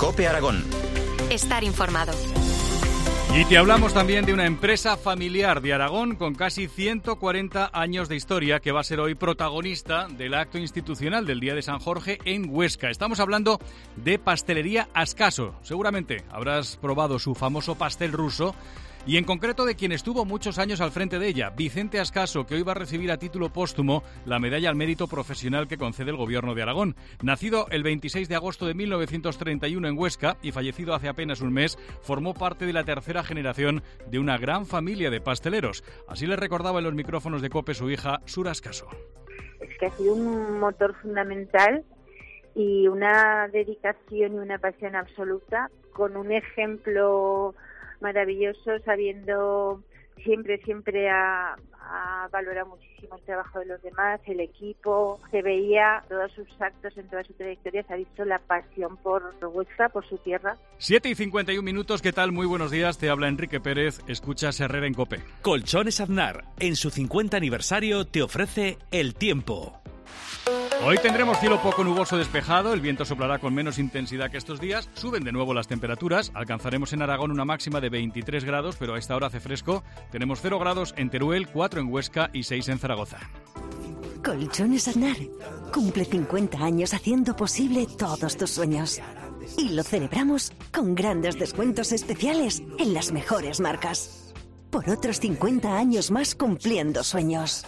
COPE Aragón. Estar informado. Y te hablamos también de una empresa familiar de Aragón con casi 140 años de historia que va a ser hoy protagonista del acto institucional del Día de San Jorge en Huesca. Estamos hablando de Pastelería Ascaso. Seguramente habrás probado su famoso pastel ruso y en concreto de quien estuvo muchos años al frente de ella, Vicente Ascaso, que hoy va a recibir a título póstumo la medalla al mérito profesional que concede el Gobierno de Aragón. Nacido el 26 de agosto de 1931 en Huesca y fallecido hace apenas un mes, formó parte de la tercera generación de una gran familia de pasteleros. Así le recordaba en los micrófonos de COPE su hija Sura Ascaso. Es que ha sido un motor fundamental y una dedicación y una pasión absoluta, con un ejemplo maravilloso, sabiendo siempre ha valorado muchísimo el trabajo de los demás, el equipo. Se veía todos sus actos, en toda su trayectoria, se ha visto la pasión por Huesca, por su tierra. 7:51, ¿qué tal? Muy buenos días, te habla Enrique Pérez, escuchas Herrera en COPE. Colchones Aznar, en su 50 aniversario, te ofrece el tiempo. Hoy tendremos cielo poco nuboso despejado, el viento soplará con menos intensidad que estos días, suben de nuevo las temperaturas, alcanzaremos en Aragón una máxima de 23 grados, pero a esta hora hace fresco, tenemos 0 grados en Teruel, 4 en Huesca y 6 en Zaragoza. Colchones Aznar cumple 50 años haciendo posible todos tus sueños. Y lo celebramos con grandes descuentos especiales en las mejores marcas. Por otros 50 años más cumpliendo sueños.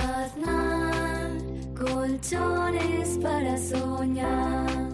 Colchones para soñar.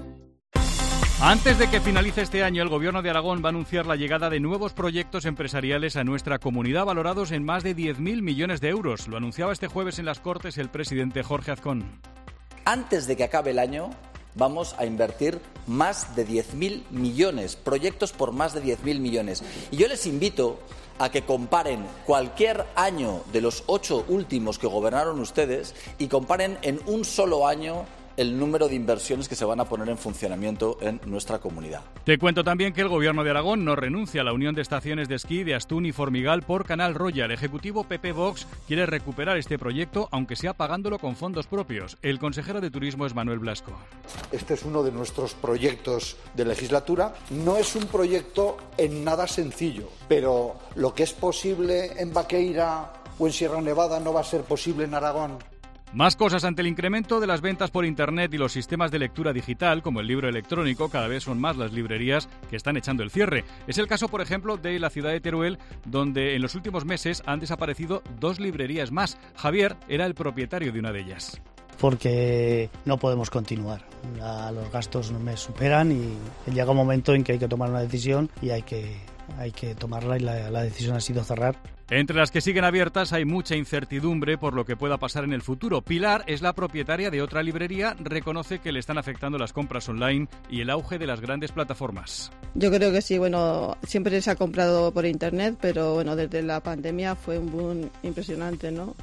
Antes de que finalice este año, el Gobierno de Aragón va a anunciar la llegada de nuevos proyectos empresariales a nuestra comunidad valorados en más de 10.000 millones de euros. Lo anunciaba este jueves en las Cortes el presidente Jorge Azcón. Antes de que acabe el año, vamos a invertir más de 10.000 millones, proyectos por más de 10.000 millones. Y yo les invito a que comparen cualquier año de los 8 últimos que gobernaron ustedes y comparen en un solo año el número de inversiones que se van a poner en funcionamiento en nuestra comunidad. Te cuento también que el Gobierno de Aragón no renuncia a la unión de estaciones de esquí de Astún y Formigal por Canal Roya. El ejecutivo PP Vox quiere recuperar este proyecto, aunque sea pagándolo con fondos propios. El consejero de Turismo es Manuel Blasco. Este es uno de nuestros proyectos de legislatura. No es un proyecto en nada sencillo, pero lo que es posible en Baqueira o en Sierra Nevada no va a ser posible en Aragón. Más cosas ante el incremento de las ventas por Internet y los sistemas de lectura digital, como el libro electrónico. Cada vez son más las librerías que están echando el cierre. Es el caso, por ejemplo, de la ciudad de Teruel, donde en los últimos meses han desaparecido 2 librerías más. Javier era el propietario de una de ellas. Porque no podemos continuar. Los gastos me superan y llega un momento en que hay que tomar una decisión y hay que tomarla, y la decisión ha sido cerrar. Entre las que siguen abiertas hay mucha incertidumbre por lo que pueda pasar en el futuro. Pilar es la propietaria de otra librería, reconoce que le están afectando las compras online y el auge de las grandes plataformas. Yo creo que sí, siempre se ha comprado por internet, pero desde la pandemia fue un boom impresionante, ¿no?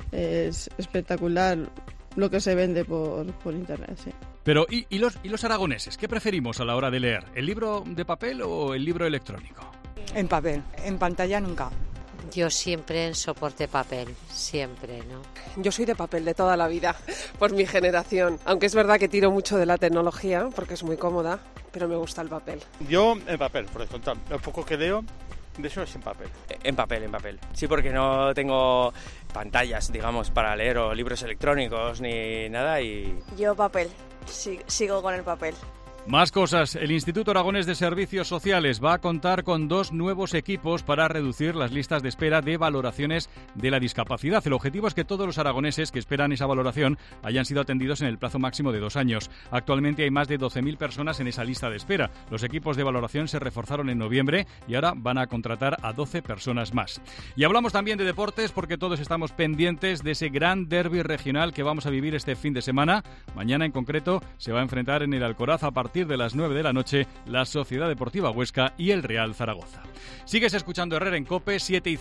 Es espectacular lo que se vende por internet, sí. Pero ¿y los aragoneses? ¿Qué preferimos a la hora de leer? ¿El libro de papel o el libro electrónico? En papel, en pantalla nunca. Yo siempre en soporte papel, siempre, ¿no? Yo soy de papel de toda la vida, por mi generación. Aunque es verdad que tiro mucho de la tecnología, porque es muy cómoda, pero me gusta el papel. Yo en papel, por descontar. Lo poco que leo, de eso es en papel. En papel. Sí, porque no tengo pantallas, digamos, para leer o libros electrónicos ni nada y... Yo papel, sigo con el papel. Más cosas. El Instituto Aragonés de Servicios Sociales va a contar con 2 nuevos equipos para reducir las listas de espera de valoraciones de la discapacidad. El objetivo es que todos los aragoneses que esperan esa valoración hayan sido atendidos en el plazo máximo de 2 años. Actualmente hay más de 12.000 personas en esa lista de espera. Los equipos de valoración se reforzaron en noviembre y ahora van a contratar a 12 personas más. Y hablamos también de deportes porque todos estamos pendientes de ese gran derbi regional que vamos a vivir este fin de semana. Mañana en concreto se va a enfrentar en el Alcoraz a partir de las 9 de la noche la Sociedad Deportiva Huesca y el Real Zaragoza. Sigues escuchando Herrera en COPE,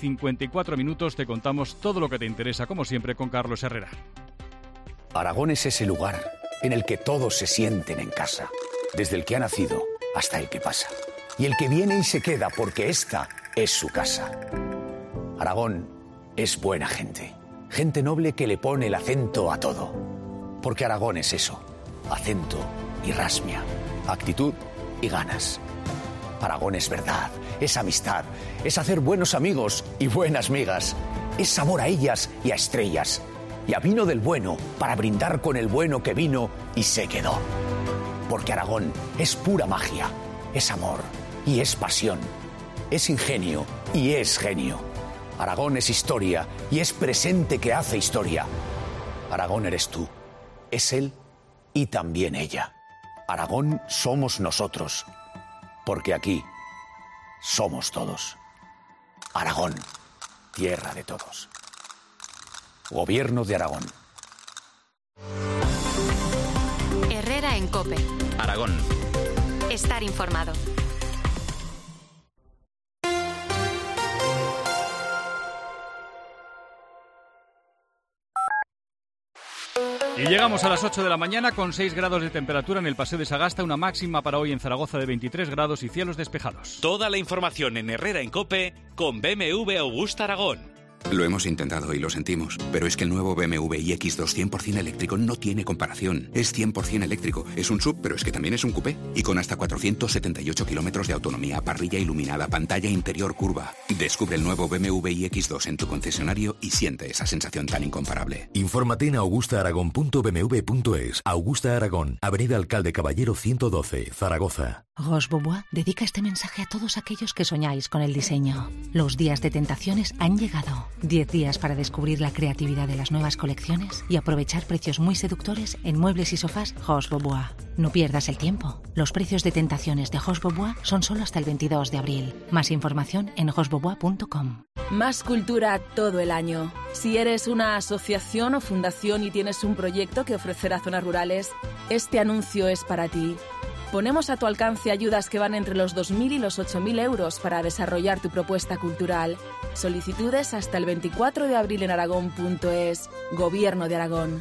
7:54, te contamos todo lo que te interesa, como siempre, con Carlos Herrera. Aragón es ese lugar en el que todos se sienten en casa, desde el que ha nacido hasta el que pasa, y el que viene y se queda porque esta es su casa. Aragón es buena gente, gente noble que le pone el acento a todo, porque Aragón es eso, acento y rasmia, actitud y ganas. Aragón es verdad, es amistad, es hacer buenos amigos y buenas migas. Es sabor a ellas y a estrellas. Y a vino del bueno para brindar con el bueno que vino y se quedó. Porque Aragón es pura magia, es amor y es pasión. Es ingenio y es genio. Aragón es historia y es presente que hace historia. Aragón eres tú, es él y también ella. Aragón somos nosotros, porque aquí somos todos. Aragón, tierra de todos. Gobierno de Aragón. Herrera en COPE. Aragón. Estar informado. Y llegamos a las 8 de la mañana con 6 grados de temperatura en el Paseo de Sagasta, una máxima para hoy en Zaragoza de 23 grados y cielos despejados. Toda la información en Herrera en COPE con BMW Augusta Aragón. Lo hemos intentado y lo sentimos, pero es que el nuevo BMW iX2 100% eléctrico no tiene comparación. Es 100% eléctrico, es un SUV, pero es que también es un coupé. Y con hasta 478 kilómetros de autonomía, parrilla iluminada, pantalla interior curva. Descubre el nuevo BMW iX2 en tu concesionario y siente esa sensación tan incomparable. Infórmate en augustaaragon.bmw.es. Augusta Aragón, Avenida Alcalde Caballero 112, Zaragoza. Roche Bobois dedica este mensaje a todos aquellos que soñáis con el diseño. Los días de tentaciones han llegado. 10 días para descubrir la creatividad de las nuevas colecciones y aprovechar precios muy seductores en muebles y sofás Roche Bobois. No pierdas el tiempo. Los precios de tentaciones de Roche Bobois son solo hasta el 22 de abril. Más información en rochebobois.com. Más cultura todo el año. Si eres una asociación o fundación y tienes un proyecto que ofrecer a zonas rurales, este anuncio es para ti. Ponemos a tu alcance ayudas que van entre los 2.000 y los 8.000 euros para desarrollar tu propuesta cultural. Solicitudes hasta el 24 de abril en aragón.es. Gobierno de Aragón.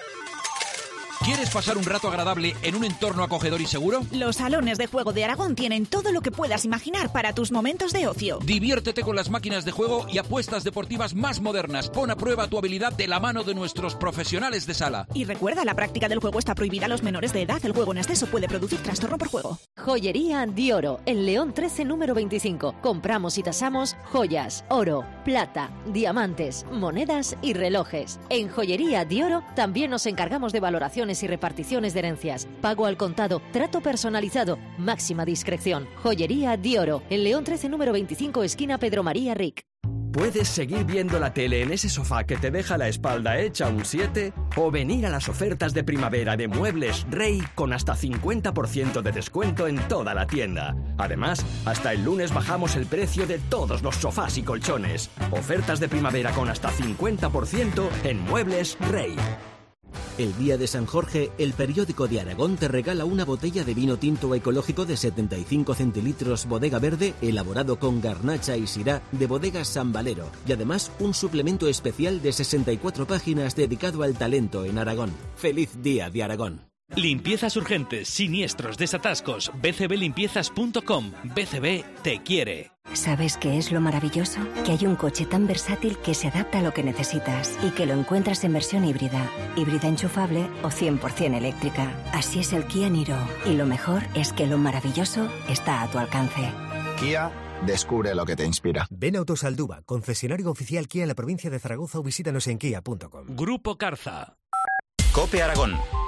¿Quieres pasar un rato agradable en un entorno acogedor y seguro? Los salones de juego de Aragón tienen todo lo que puedas imaginar para tus momentos de ocio. Diviértete con las máquinas de juego y apuestas deportivas más modernas. Pon a prueba tu habilidad de la mano de nuestros profesionales de sala. Y recuerda, la práctica del juego está prohibida a los menores de edad. El juego en exceso puede producir trastorno por juego. Joyería Dioro, en León 13, número 25. Compramos y tasamos joyas, oro, plata, diamantes, monedas y relojes. En Joyería Dioro también nos encargamos de valoraciones y reparticiones de herencias. Pago al contado, trato personalizado, máxima discreción. Joyería Dioro, en León 13, número 25, esquina Pedro María Ric. Puedes seguir viendo la tele en ese sofá que te deja la espalda hecha un 7 o venir a las ofertas de primavera de Muebles Rey con hasta 50% de descuento en toda la tienda. Además, hasta el lunes bajamos el precio de todos los sofás y colchones. Ofertas de primavera con hasta 50% en Muebles Rey. El día de San Jorge, el periódico de Aragón te regala una botella de vino tinto ecológico de 75 centilitros Bodega Verde, elaborado con garnacha y syrah de Bodegas San Valero. Y además, un suplemento especial de 64 páginas dedicado al talento en Aragón. ¡Feliz Día de Aragón! Limpiezas urgentes, siniestros, desatascos. bcblimpiezas.com. BCB te quiere. ¿Sabes qué es lo maravilloso? Que hay un coche tan versátil que se adapta a lo que necesitas y que lo encuentras en versión híbrida enchufable o 100% eléctrica. Así es el Kia Niro. Y lo mejor es que lo maravilloso está a tu alcance. Kia, descubre lo que te inspira. Ven a Autosaldúa, concesionario oficial Kia en la provincia de Zaragoza, o visítanos en kia.com. Grupo Carza. COPE Aragón.